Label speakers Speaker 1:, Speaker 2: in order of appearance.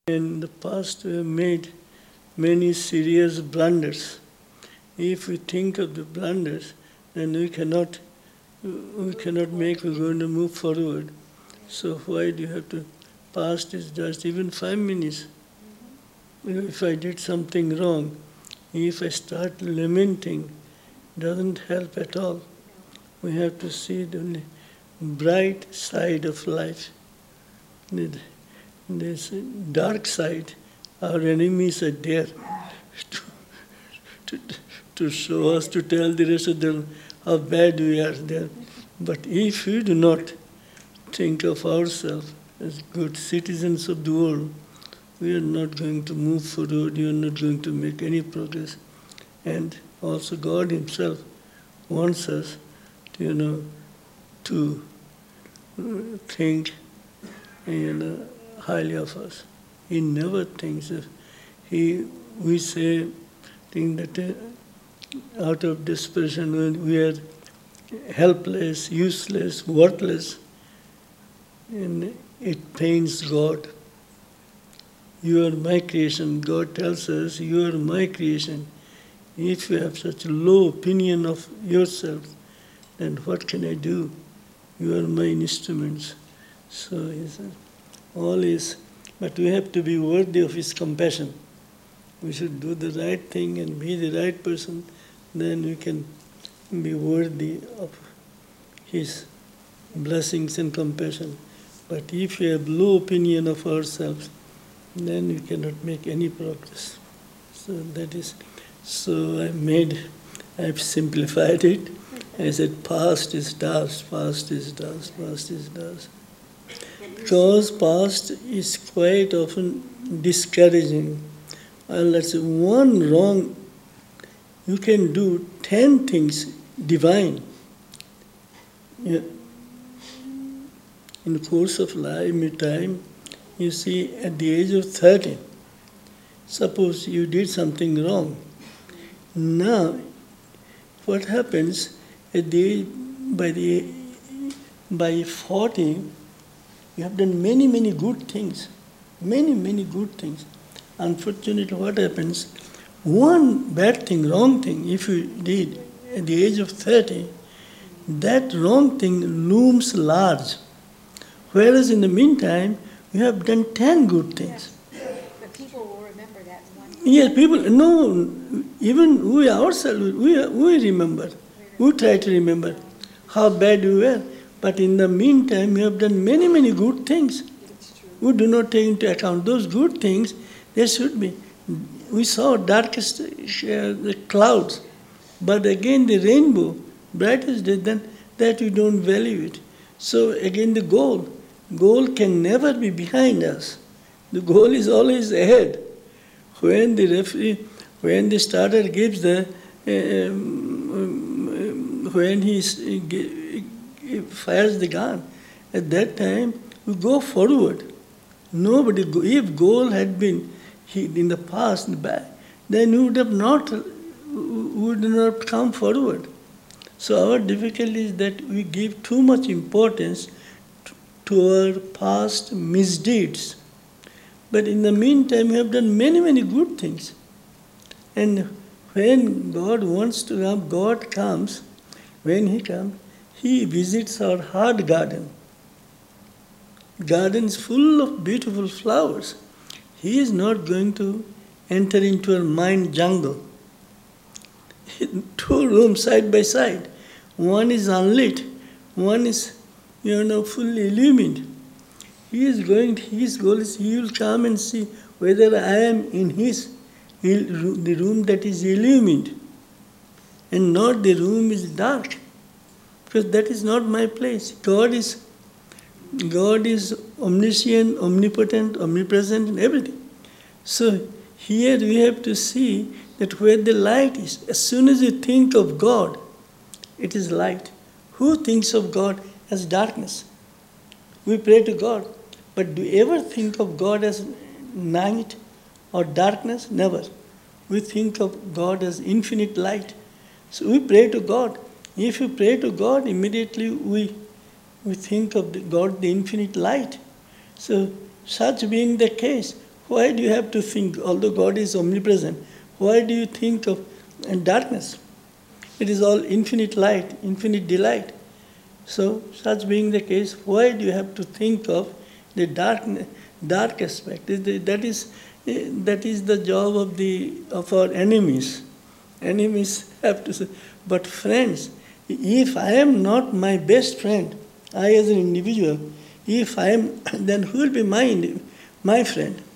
Speaker 1: In the past, we have made many serious blunders. If we think of the blunders, then we cannot make, we're going to move forward. So why do you have to, past is just even 5 minutes. If I did something wrong, if I start lamenting, doesn't help at all. We have to see the bright side of life. This dark side, our enemies are there to show us, to tell the rest of them how bad we are there. But if we do not think of ourselves as good citizens of the world, we are not going to move forward, we are not going to make any progress. And also God Himself wants us to, to think, highly of us. He never thinks of, we say, think that out of desperation when we are helpless, useless, worthless, and it pains God. You are my creation. God tells us, you are my creation. If you have such a low opinion of yourself, then what can I do? You are my instruments. So He said, all is, but we have to be worthy of His compassion. We should do the right thing and be the right person, then we can be worthy of His blessings and compassion. But if we have low opinion of ourselves, then we cannot make any progress. So that is, I've simplified it. I said, past is dust, past is dust, past is dust. Because past is quite often discouraging. Let's say one wrong, you can do 10 things divine. Yeah. In the course of life, time, you see, at the age of 30, suppose you did something wrong. Now, what happens at the by 40, you have done many, many good things. Many, many good things. Unfortunately, what happens? One bad thing, wrong thing, if you did at the age of 30, that wrong thing looms large. Whereas in the meantime, you have done 10 good things.
Speaker 2: But people will remember that one.
Speaker 1: Yes, people, no, even we ourselves, we remember. We try to remember how bad we were. But in the meantime, you have done many, many good things. We do not take into account those good things. There should be. We saw darkest the clouds, but again the rainbow, brightest day, then that we don't value it. So again the goal can never be behind us. The goal is always ahead. When the starter gives when he fires the gun, at that time we go forward. If goal had been in the past, in the back, then we would not come forward. So our difficulty is that we give too much importance to our past misdeeds. But in the meantime, we have done many, many good things. And when God wants to come, God comes. When He comes, He visits our heart garden. Garden is full of beautiful flowers. He is not going to enter into our mind jungle. 2 rooms side by side. One is unlit, one is fully illumined. His goal is He will come and see whether I am in the room that is illumined and not the room is dark. Because that is not my place. God is omniscient, omnipotent, omnipresent in everything. So here we have to see that where the light is, as soon as you think of God, it is light. Who thinks of God as darkness? We pray to God. But do you ever think of God as night or darkness? Never. We think of God as infinite light. So we pray to God. If you pray to God, immediately we think of God, the infinite light. So such being the case, Why do you have to think, although God is omnipresent, why do you think of darkness? It is all infinite light, infinite delight. So, such being the case, why do you have to think of the dark aspect? That is the job of our enemies. Enemies have to say, but friends, if I am not my best friend, I as an individual, if I am, then who will be my friend?